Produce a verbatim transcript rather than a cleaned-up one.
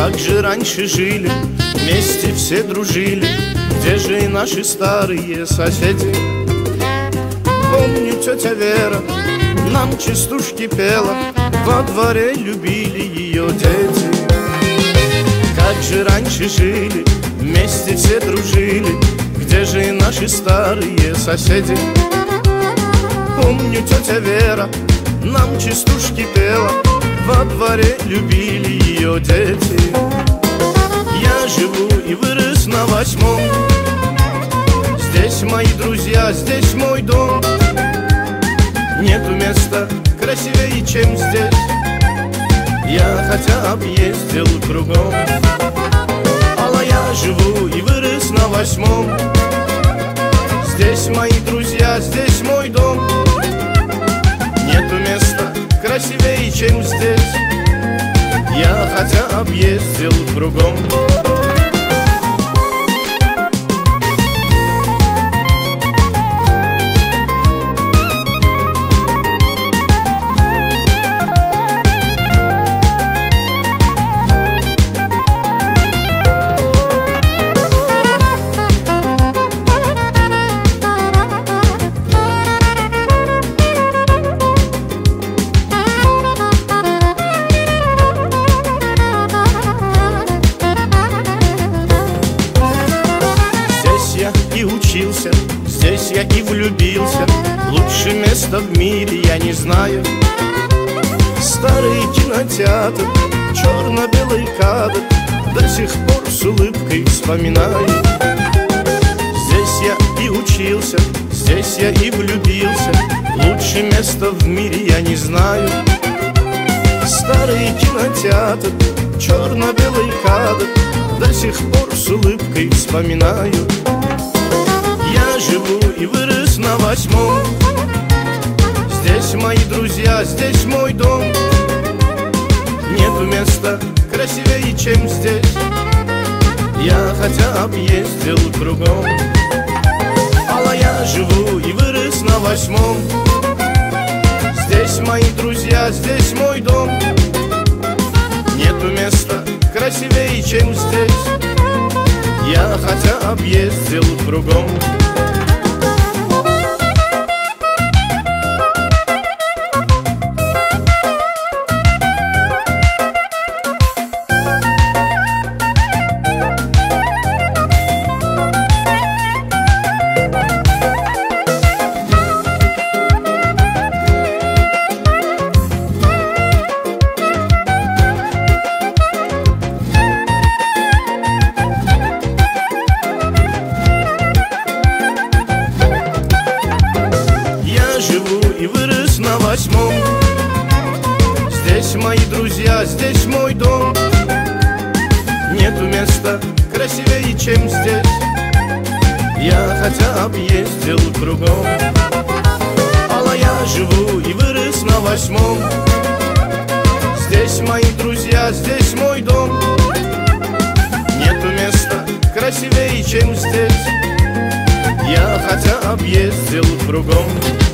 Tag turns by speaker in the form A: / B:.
A: Как же раньше жили, вместе все дружили, где же и наши старые соседи? Помню, тетя Вера нам частушки пела, во дворе любили ее дети. Как же раньше жили, вместе все дружили, где же и наши старые соседи? Помню, тетя Вера нам частушки пела, во дворе любили ее дети. Я живу и вырос на Восьмом, здесь мои друзья, здесь мой дом. Нету места красивее, чем здесь, я хотя объездил кругом. Алла, я живу и вырос на Восьмом, здесь мои друзья, здесь мой дом. Нету места красивее, чем здесь, я хотя объездил кругом. И учился, здесь я и влюбился, лучше места в мире я не знаю. Старый кинотеатр, черно-белый кадр, до сих пор с улыбкой вспоминаю. Здесь я и учился, здесь я и влюбился, лучше места в мире я не знаю. Старый кинотеатр, черно-белый кадр, до сих пор с улыбкой вспоминаю. Я живу и вырос на Восьмом, здесь мои друзья, здесь мой дом. Нету места красивее, чем здесь, я хотя объездил кругом. Алла, я живу и вырос на Восьмом, здесь мои друзья, здесь мой дом. Нету места красивее, чем здесь, я хотя объездил кругом. И вырос на Восьмом, здесь мои друзья, здесь мой дом. Нету места красивее, чем здесь, я хотя объездил кругом. Алла, я живу и вырос на Восьмом, здесь мои друзья, здесь мой дом. Нету места красивее, чем здесь, я хотя объездил кругом.